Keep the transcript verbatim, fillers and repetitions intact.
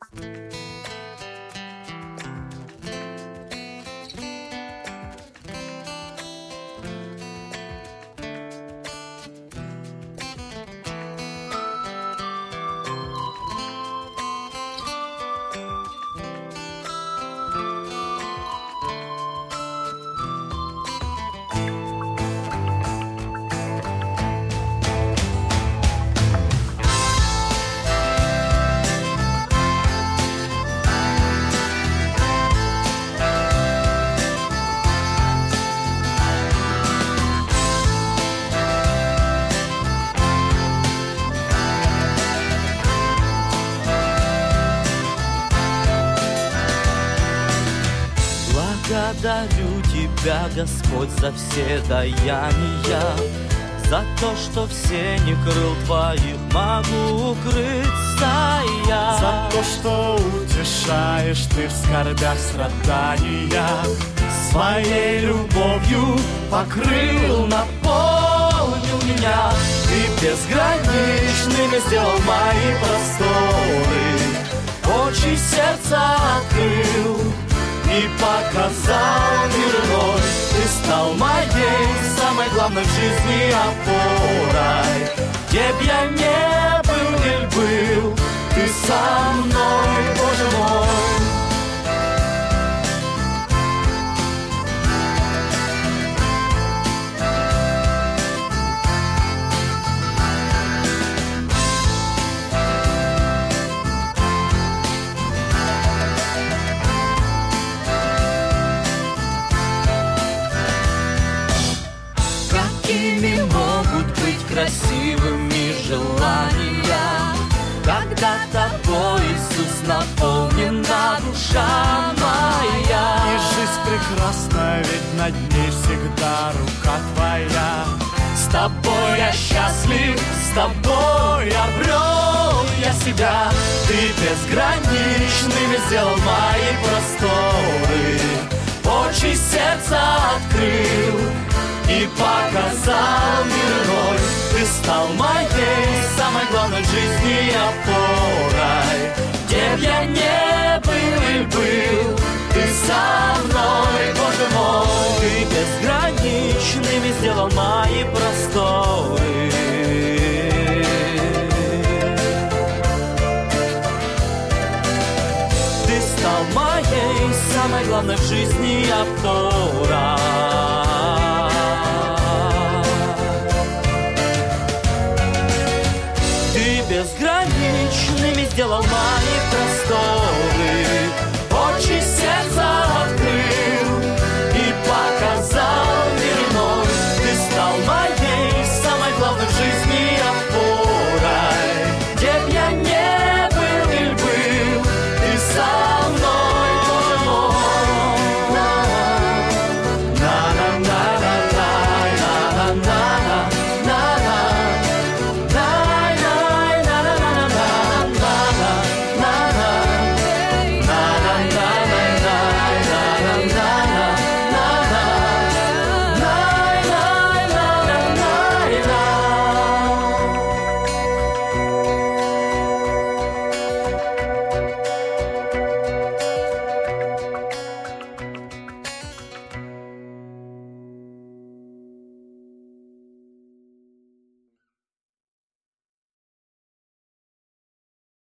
Благодарю Тебя, Господь, за все даяния, за то, что в сене крыл Твоих могу укрыться я, за то, что утешаешь Ты в скорбях, страданиях, своей любовью покрыл, наполнил меня. Ты безграничными сделал мои просторы, очи сердца открыл и показал мир иной. Ты стал моей самой главной в жизни опорой. Где б я не был, где был, Ты со мной, Боже мой. Какими могут быть красивыми желания, когда Тобой, Иисус, наполнена душа моя? И жизнь прекрасна, ведь над ней всегда рука Твоя. С Тобой я счастлив, с Тобой обрел я себя. Ты безграничными сделал мои просторы, очи сердца открыл и показал мир иной. Ты стал моей самой главной в жизни опорой. Где б я не был и был, Ты со мной, Боже мой. Ты безграничными сделал мои просторы. Ты стал моей самой главной в жизни опорой. Безграничными сделал мои просторы.